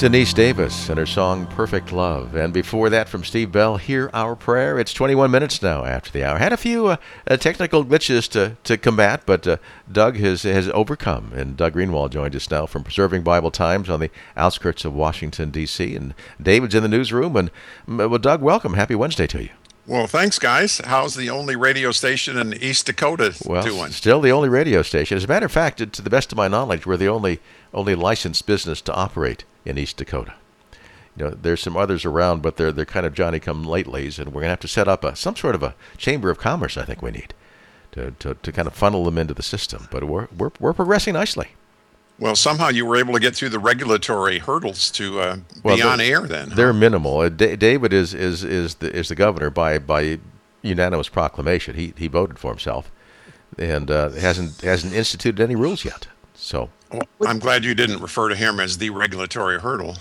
Denise Davis and her song Perfect Love. And before that, from Steve Bell, Hear Our Prayer. It's 21 minutes now after the hour. Had a few technical glitches to combat, but Doug has overcome. And Doug Greenwald joined us now from Preserving Bible Times on the outskirts of Washington, D.C. And David's in the newsroom. And, well, Doug, welcome. Happy Wednesday to you. Well, thanks, guys. How's the only radio station in East Dakota doing? Still the only radio station. As a matter of fact, to the best of my knowledge, we're the only licensed business to operate in East Dakota. You know, there's some others around, but they're kind of Johnny-come-latelys, and we're going to have to set up some sort of a chamber of commerce. I think we need to kind of funnel them into the system. But we're progressing nicely. Well, somehow you were able to get through the regulatory hurdles to be on air. Then they're minimal. David is the governor by unanimous proclamation. He voted for himself, and hasn't instituted any rules yet. So. Well, I'm glad you didn't refer to him as the regulatory hurdle.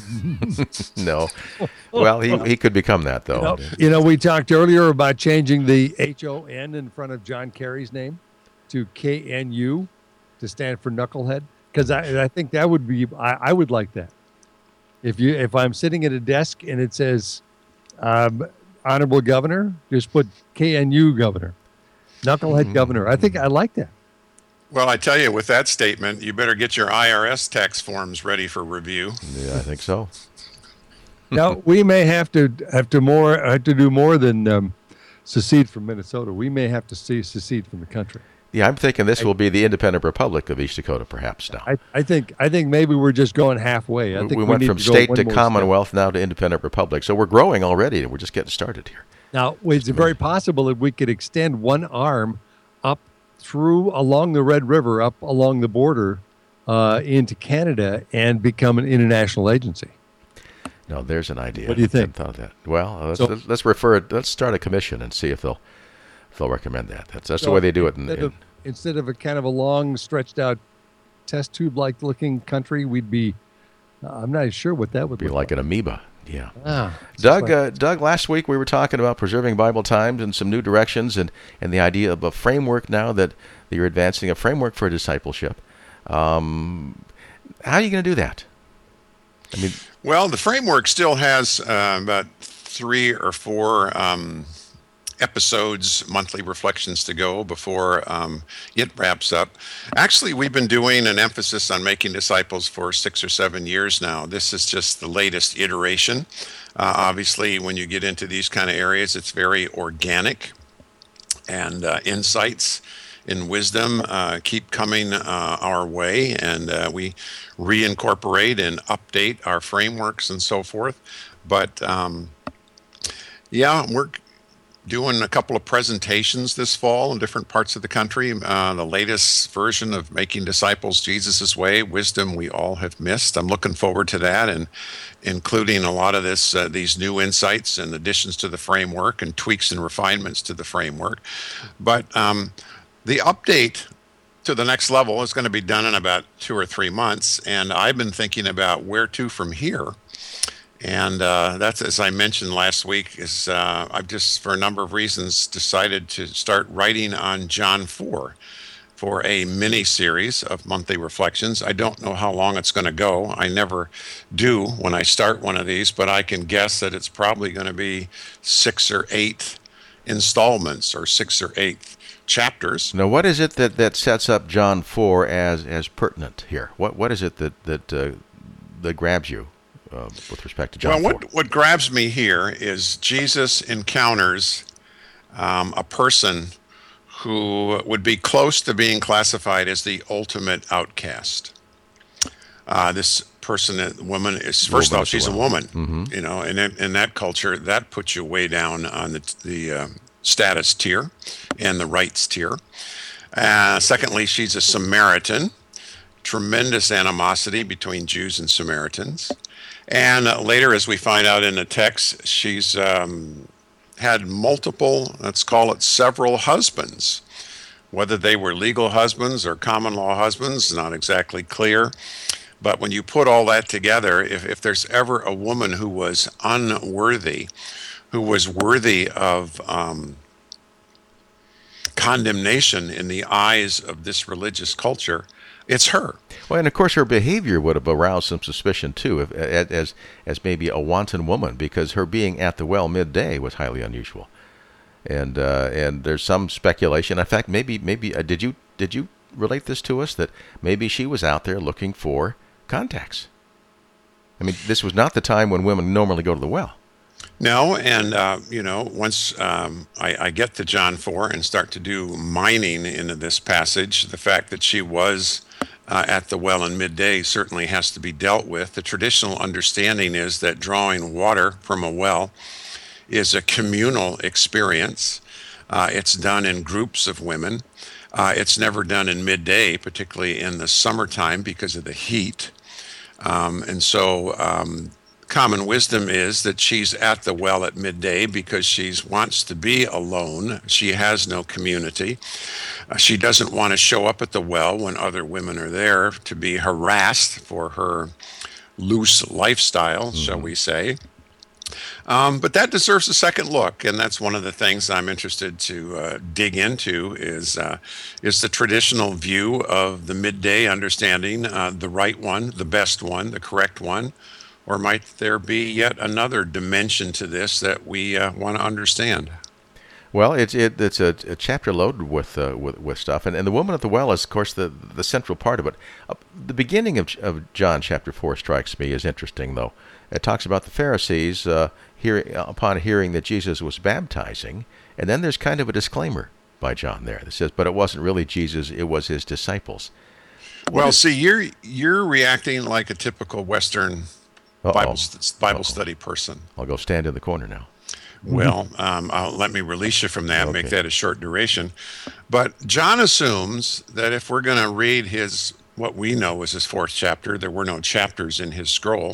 No. Well, he could become that, though. You know, we talked earlier about changing the HON in front of John Kerry's name to KNU to stand for Knucklehead, because I think that would be, I would like that. If I'm sitting at a desk and it says Honorable Governor, just put KNU Governor, Knucklehead Governor. I think I like that. Well, I tell you, with that statement, you better get your IRS tax forms ready for review. Yeah, I think so. Now, we may have to do more than secede from Minnesota. We may have to secede from the country. Yeah, I'm thinking this will be the independent republic of East Dakota, perhaps now. I think maybe we're just going halfway. I think we went from state to Commonwealth, now to independent republic. So we're growing already, and we're just getting started here. Now, it's very possible that we could extend one arm up along the Red River, up along the border into Canada, and become an international agency. No, there's an idea. What do you think? I hadn't thought of that. Well, let's start a commission and see if they'll recommend that. That's the way they do it. Instead of a kind of a long, stretched out test tube like looking country, we'd be. I'm not sure what that would be like an amoeba. Yeah. Doug, last week we were talking about Preserving Bible Times and some new directions and the idea of a framework now that you're advancing, a framework for discipleship. How are you going to do that? I mean, well, the framework still has about 3 or 4 episodes, monthly reflections to go before it wraps up. Actually, we've been doing an emphasis on making disciples for 6 or 7 years now. This is just the latest iteration. Obviously, when you get into these kind of areas, it's very organic, and insights and wisdom keep coming our way, and we reincorporate and update our frameworks and so forth. But we're doing a couple of presentations this fall in different parts of the country. The latest version of Making Disciples Jesus' Way, Wisdom We All Have Missed. I'm looking forward to that, and including a lot of these new insights and additions to the framework and tweaks and refinements to the framework. But the update to the next level is going to be done in about 2 or 3 months, and I've been thinking about where to from here. And that's, as I mentioned last week, is I've just, for a number of reasons, decided to start writing on John 4 for a mini-series of monthly reflections. I don't know how long it's going to go. I never do when I start one of these, but I can guess that it's probably going to be 6 or 8 installments or 6 or 8 chapters. Now, what is it that sets up John 4 as pertinent here? What is it that grabs you? With respect to John 4. What grabs me here is Jesus encounters a person who would be close to being classified as the ultimate outcast. This person, woman, is first off, she's a woman. Mm-hmm. You know, and in that culture, that puts you way down on the status tier and the rights tier. Secondly, she's a Samaritan. Tremendous animosity between Jews and Samaritans. And later, as we find out in the text, she's had multiple, let's call it several husbands. Whether they were legal husbands or common law husbands, not exactly clear. But when you put all that together, if there's ever a woman who was unworthy, who was worthy of condemnation in the eyes of this religious culture, it's her. Well, and of course, her behavior would have aroused some suspicion too, if, as maybe a wanton woman, because her being at the well midday was highly unusual. And there's some speculation. In fact, maybe did you relate this to us that maybe she was out there looking for contacts? I mean, this was not the time when women normally go to the well. No, and once I get to John 4 and start to do mining into this passage, the fact that she was at the well in midday certainly has to be dealt with. The traditional understanding is that drawing water from a well is a communal experience. It's done in groups of women. It's never done in midday, particularly in the summertime because of the heat. And so common wisdom is that she's at the well at midday because she wants to be alone. She has no community. She doesn't want to show up at the well when other women are there to be harassed for her loose lifestyle, shall we say. But that deserves a second look, and that's one of the things I'm interested to dig into is the traditional view of the midday understanding, the right one, the best one, the correct one, or might there be yet another dimension to this that we want to understand? Well, it's a chapter loaded with stuff, and the woman at the well is, of course, the central part of it. The beginning of John chapter 4 strikes me as interesting, though. It talks about the Pharisees upon hearing that Jesus was baptizing, and then there's kind of a disclaimer by John there that says, "But it wasn't really Jesus; it was his disciples." Well, see, you're reacting like a typical Western Bible study person. I'll go stand in the corner now. Well, let me release you from that, make that a short duration. But John assumes that if we're going to read what we know is his fourth chapter, there were no chapters in his scroll,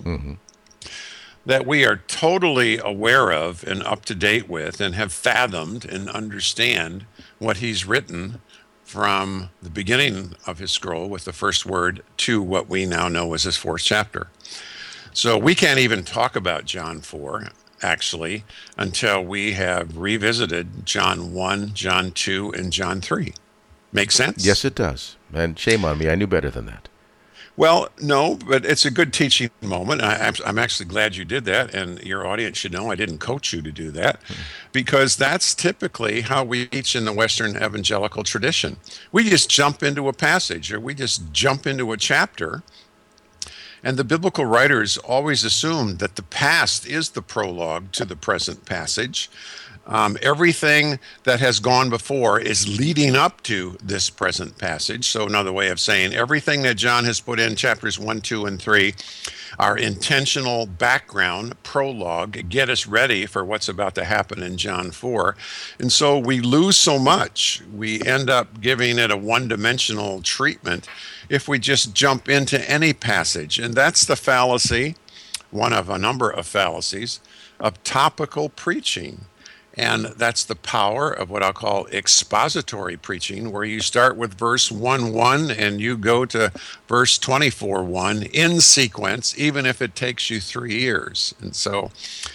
that we are totally aware of and up to date with and have fathomed and understand what he's written from the beginning of his scroll with the first word to what we now know as his fourth chapter. So we can't even talk about John 4, actually, until we have revisited John 1, John 2, and John 3. Make sense? Yes, it does. And shame on me, I knew better than that. Well, no, but it's a good teaching moment. I'm actually glad you did that, and your audience should know I didn't coach you to do that, because that's typically how we teach in the Western evangelical tradition. We just jump into a passage, or we just jump into a chapter, and the biblical writers always assumed that the past is the prologue to the present passage. Everything that has gone before is leading up to this present passage. So another way of saying everything that John has put in chapters 1, 2, and 3 are intentional background, prologue, get us ready for what's about to happen in John 4. And so we lose so much. We end up giving it a one-dimensional treatment if we just jump into any passage. And that's the fallacy, one of a number of fallacies, of topical preaching. And that's the power of what I'll call expository preaching, where you start with verse 1:1 and you go to verse 24:1 in sequence, even if it takes you 3 years. And so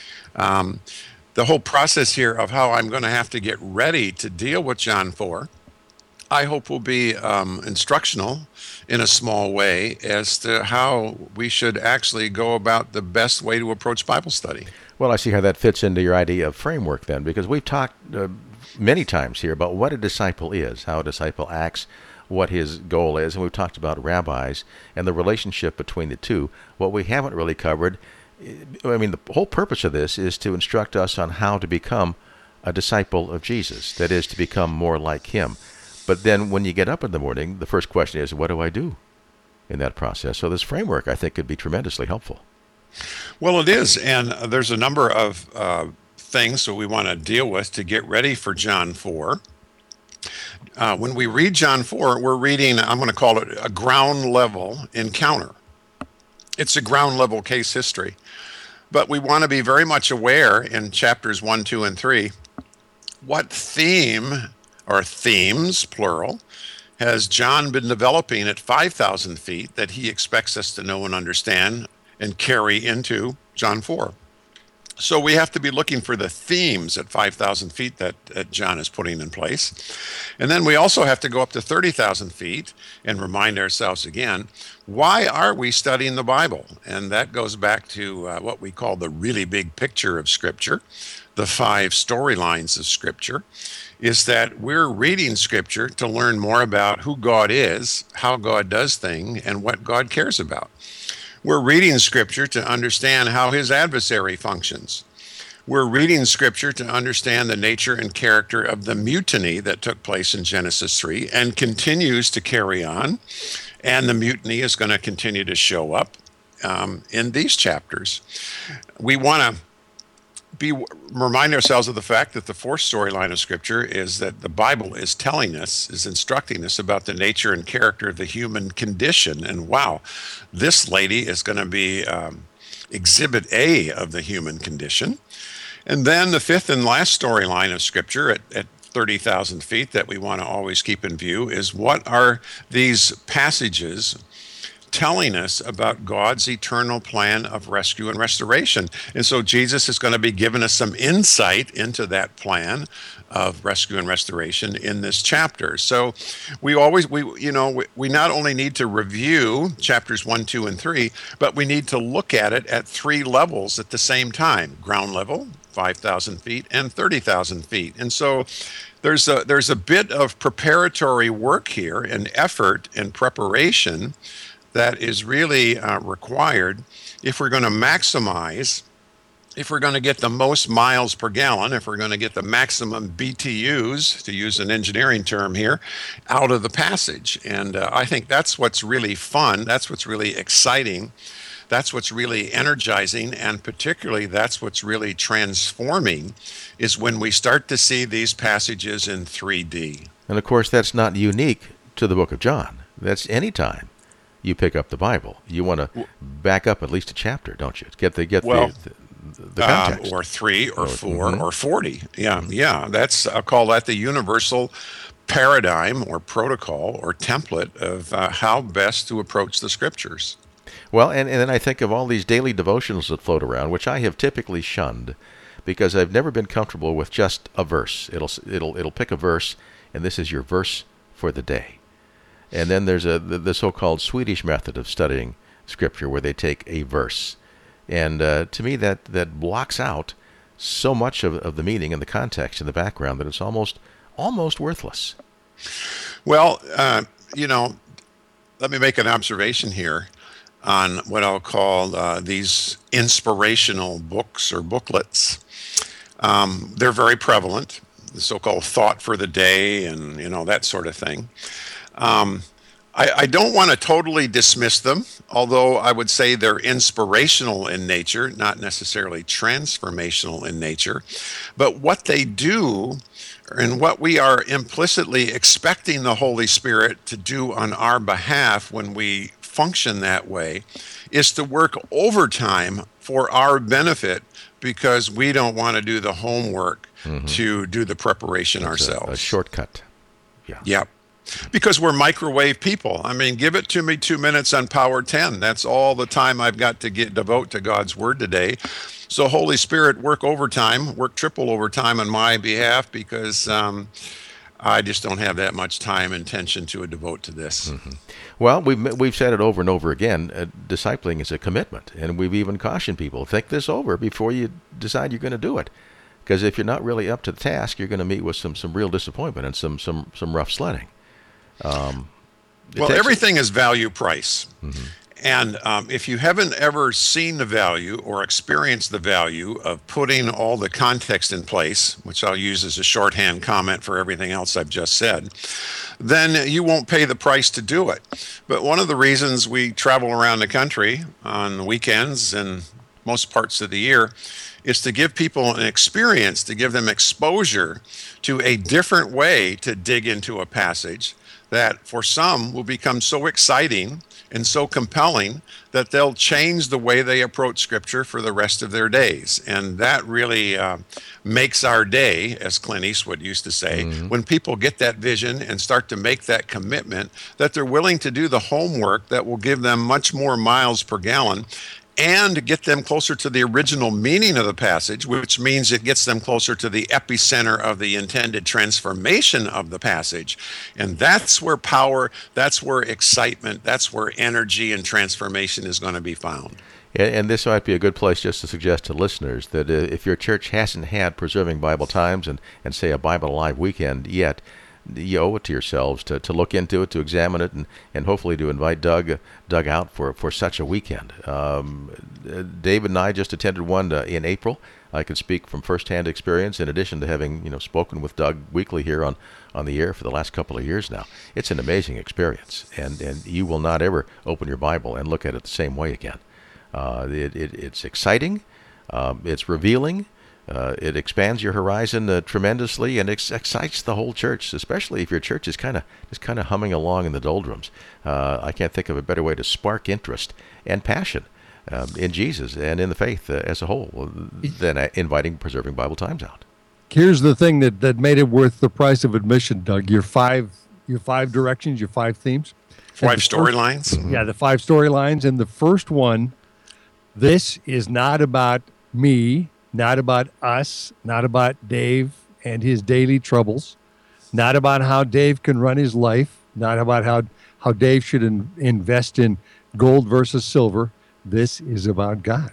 the whole process here of how I'm going to have to get ready to deal with John 4, I hope will be instructional in a small way as to how we should actually go about the best way to approach Bible study. Well, I see how that fits into your idea of framework then, because we've talked many times here about what a disciple is, how a disciple acts, what his goal is, and we've talked about rabbis and the relationship between the two. What we haven't really covered, I mean, the whole purpose of this is to instruct us on how to become a disciple of Jesus, that is, to become more like him. But then when you get up in the morning, the first question is, what do I do in that process? So this framework, I think, could be tremendously helpful. Well, it is, and there's a number of things that we want to deal with to get ready for John 4. When we read John 4, we're reading, I'm going to call it a ground level encounter. It's a ground level case history. But we want to be very much aware in chapters 1, 2, and 3, what theme, or themes, plural, has John been developing at 5,000 feet that he expects us to know and understand and carry into John 4. So we have to be looking for the themes at 5,000 feet that John is putting in place. And then we also have to go up to 30,000 feet and remind ourselves again, why are we studying the Bible? And that goes back to what we call the really big picture of Scripture, the 5 storylines of Scripture, is that we're reading Scripture to learn more about who God is, how God does things, and what God cares about. We're reading Scripture to understand how his adversary functions. We're reading Scripture to understand the nature and character of the mutiny that took place in Genesis 3 and continues to carry on. And the mutiny is going to continue to show up in these chapters. We want to remind ourselves of the fact that the 4th storyline of Scripture is that the Bible is telling us, is instructing us about the nature and character of the human condition. And wow, this lady is going to be exhibit A of the human condition. And then the 5th and last storyline of Scripture at 30,000 feet that we want to always keep in view is, what are these passages telling us about God's eternal plan of rescue and restoration? And so Jesus is going to be giving us some insight into that plan of rescue and restoration in this chapter. So we not only need to review chapters 1, 2, and 3, but we need to look at it at 3 levels at the same time: ground level, 5,000 feet, and 30,000 feet. And so there's a bit of preparatory work here and effort and preparation that is really required if we're going to maximize, if we're going to get the most miles per gallon, if we're going to get the maximum BTUs, to use an engineering term here, out of the passage. And I think that's what's really fun, that's what's really exciting, that's what's really energizing, and particularly that's what's really transforming, is when we start to see these passages in 3D. And of course, that's not unique to the book of John. That's any time you pick up the Bible. You want to back up at least a chapter, don't you? Get the context. Or 3 or 4 or 40. Yeah. I'll call that the universal paradigm or protocol or template of how best to approach the Scriptures. Well, and then I think of all these daily devotionals that float around, which I have typically shunned because I've never been comfortable with just a verse. It'll pick a verse, and this is your verse for the day. And then there's the so-called Swedish method of studying Scripture, where they take a verse. And to me, that blocks out so much of the meaning and the context and the background that it's almost worthless. Well, let me make an observation here on what I'll call these inspirational books or booklets. They're very prevalent, the so-called thought for the day and, that sort of thing. I don't want to totally dismiss them, although I would say they're inspirational in nature, not necessarily transformational in nature. But what they do, and what we are implicitly expecting the Holy Spirit to do on our behalf when we function that way, is to work overtime for our benefit, because we don't want to do the homework to do the preparation ourselves. A shortcut. Yeah. Yep. Because we're microwave people. I mean, give it to me 2 minutes on Power 10. That's all the time I've got to devote to God's Word today. So Holy Spirit, work overtime, work triple overtime on my behalf, because I just don't have that much time and attention to devote to this. Well, we've said it over and over again. Discipling is a commitment, and we've even cautioned people, think this over before you decide you're going to do it. Because if you're not really up to the task, you're going to meet with some real disappointment and some rough sledding. Everything is value price. And if you haven't ever seen the value or experienced the value of putting all the context in place, which I'll use as a shorthand comment for everything else I've just said, then you won't pay the price to do it. But one of the reasons we travel around the country on the weekends and most parts of the year is to give people an experience, to give them exposure to a different way to dig into a passage that for some will become so exciting and so compelling that they'll change the way they approach Scripture for the rest of their days. And that really makes our day, as Clint Eastwood used to say, when people get that vision and start to make that commitment, that they're willing to do the homework that will give them much more miles per gallon and get them closer to the original meaning of the passage, which means it gets them closer to the epicenter of the intended transformation of the passage. And that's where power, that's where excitement, that's where energy and transformation is going to be found. And this might be a good place just to suggest to listeners that if your church hasn't had Preserving Bible Times and say a Bible Alive weekend yet, you owe it to yourselves to look into it, to examine it, and hopefully to invite Doug out for such a weekend. David and I just attended one in April. I can speak from firsthand experience, in addition to having spoken with Doug weekly here on the air for the last couple of years now. It's an amazing experience, and you will not ever open your Bible and look at it the same way again. It's exciting, it's revealing. It expands your horizon tremendously, and excites the whole church, especially if your church is kind of humming along in the doldrums. I can't think of a better way to spark interest and passion in Jesus and in the faith as a whole than inviting Preserving Bible Times out. Here's the thing that made it worth the price of admission, Doug. Your five directions, your 5 themes, 5 storylines. Yeah, the 5 storylines, and the first one. This is not about me. Not about us, not about Dave and his daily troubles, not about how Dave can run his life, not about how Dave should invest in gold versus silver. This is about God.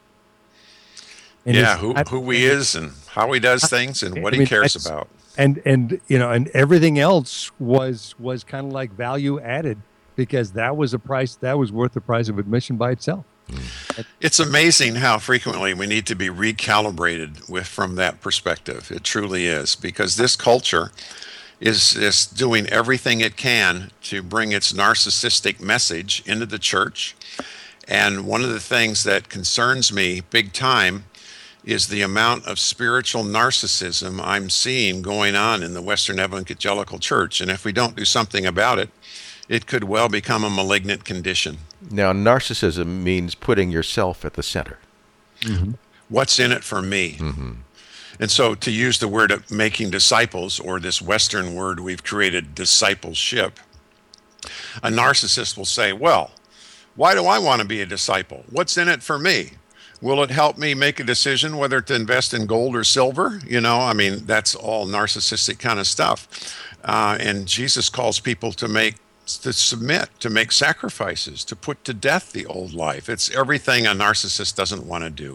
And who he is and how he does things and what he cares about. And everything else was kind of like value added, because that was worth the price of admission by itself. It's amazing how frequently we need to be recalibrated from that perspective. It truly is, because this culture is doing everything it can to bring its narcissistic message into the church. And one of the things that concerns me big time is the amount of spiritual narcissism I'm seeing going on in the Western Evangelical Church. And if we don't do something about it, it could well become a malignant condition. Now, narcissism means putting yourself at the center. Mm-hmm. What's in it for me? Mm-hmm. And so to use the word of making disciples, or this Western word we've created, discipleship, a narcissist will say, well, why do I want to be a disciple? What's in it for me? Will it help me make a decision whether to invest in gold or silver? That's all narcissistic kind of stuff. And Jesus calls people to submit, to make sacrifices, to put to death the old life. It's everything a narcissist doesn't want to do.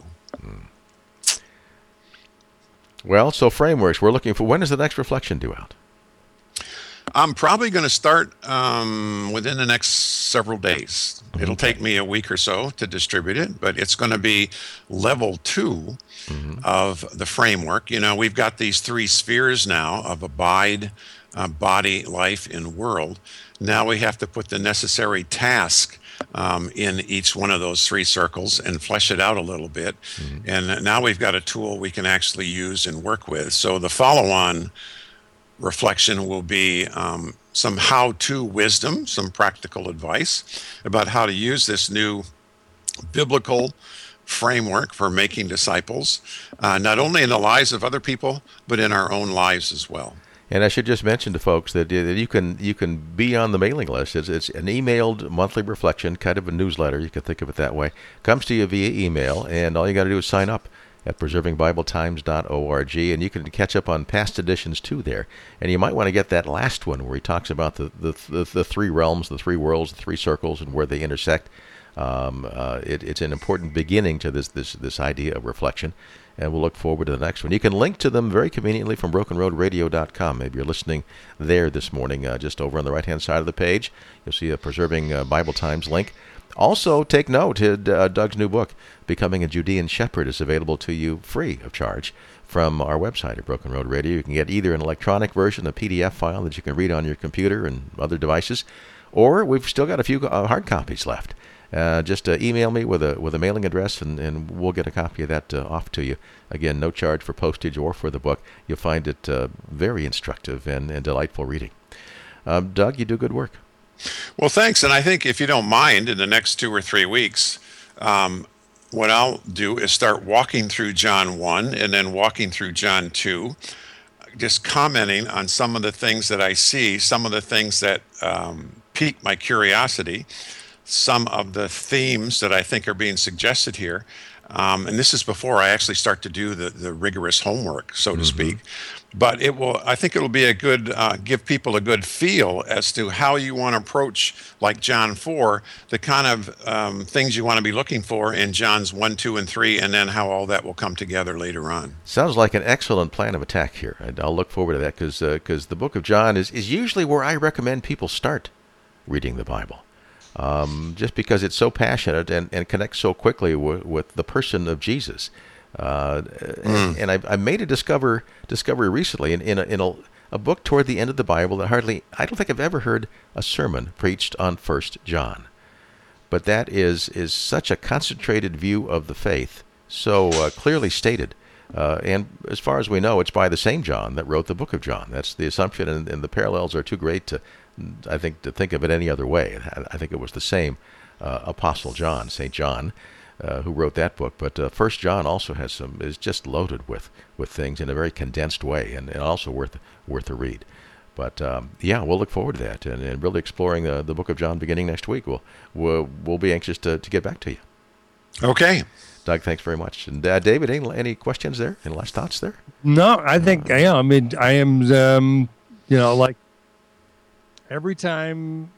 Well, so frameworks, we're looking for, when is the next reflection due out? I'm probably going to start within the next several days. Mm-hmm. It'll take me a week or so to distribute it, but it's going to be level 2 of the framework. We've got these 3 spheres now of abide, body, life, and world. Now we have to put the necessary task in each one of those 3 circles and flesh it out a little bit. Mm-hmm. And now we've got a tool we can actually use and work with. So the follow-on reflection will be some how-to wisdom, some practical advice about how to use this new biblical framework for making disciples, not only in the lives of other people, but in our own lives as well. And I should just mention to folks that you can be on the mailing list. It's an emailed monthly reflection, kind of a newsletter. You can think of it that way. Comes to you via email, and all you got to do is sign up at preservingbibletimes.org, and you can catch up on past editions too there. And you might want to get that last one where he talks about the 3 realms, the 3 worlds, the 3 circles, and where they intersect. It's an important beginning to this idea of reflection, and we'll look forward to the next one. You can link to them very conveniently from brokenroadradio.com. Maybe you're listening there this morning, just over on the right-hand side of the page. You'll see a Preserving Bible Times link. Also, take note, Doug's new book, Becoming a Judean Shepherd, is available to you free of charge from our website at Broken Road Radio. You can get either an electronic version, a PDF file that you can read on your computer and other devices, or we've still got a few hard copies left. Just email me with a mailing address, and we'll get a copy of that off to you. Again, no charge for postage or for the book. You'll find it very instructive and delightful reading. Doug, you do good work. Well, thanks. And I think if you don't mind, in the next 2 or 3 weeks, what I'll do is start walking through John 1 and then walking through John 2, just commenting on some of the things that I see, some of the things that pique my curiosity, some of the themes that I think are being suggested here. And this is before I actually start to do the rigorous homework, so to speak. But I think it'll be a good, give people a good feel as to how you want to approach, like John 4, the kind of things you want to be looking for in John's 1, 2, and 3, and then how all that will come together later on. Sounds like an excellent plan of attack here. And I'll look forward to that because the book of John is usually where I recommend people start reading the Bible. Just because it's so passionate and connects so quickly with the person of Jesus. And I made a discovery recently in a book toward the end of the Bible that I don't think I've ever heard a sermon preached on 1 John. But that is such a concentrated view of the faith, so clearly stated. And as far as we know, it's by the same John that wrote the book of John. That's the assumption, and the parallels are too great to think of it any other way. I think it was the same Apostle John, St. John, who wrote that book. But 1 John also is just loaded with things in a very condensed way, and also worth a read. But we'll look forward to that and really exploring the book of John beginning next week. We'll be anxious to get back to you. Okay. Doug, thanks very much. And David, any questions there? Any last thoughts there? No, I think I am. Like every time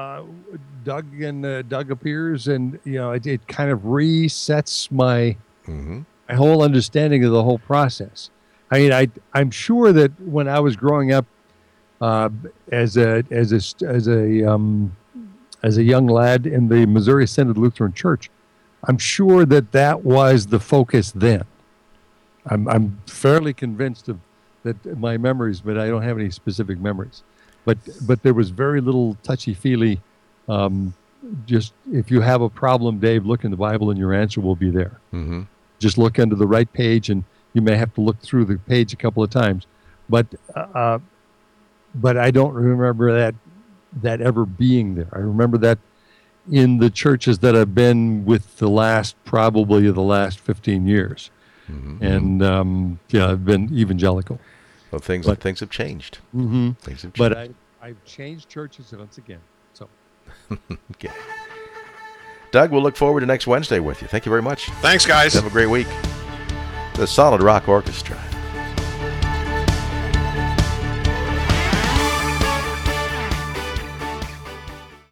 Doug appears, and it kind of resets my whole understanding of the whole process. I mean, I'm sure that when I was growing up as a young lad in the Missouri Synod Lutheran Church, I'm sure that was the focus then. I'm fairly convinced of that my memories, but I don't have any specific memories. But there was very little touchy-feely. Just if you have a problem, Dave, look in the Bible and your answer will be there. Mm-hmm. Just look under the right page, and you may have to look through the page a couple of times. But I don't remember that ever being there. I remember that in the churches that I've been with probably the last 15 years. Mm-hmm. And I've been evangelical. Well, things have changed. Mm-hmm. Things have changed. But I've changed churches once again. So, okay. Doug, we'll look forward to next Wednesday with you. Thank you very much. Thanks, guys. Have a great week. The Solid Rock Orchestra.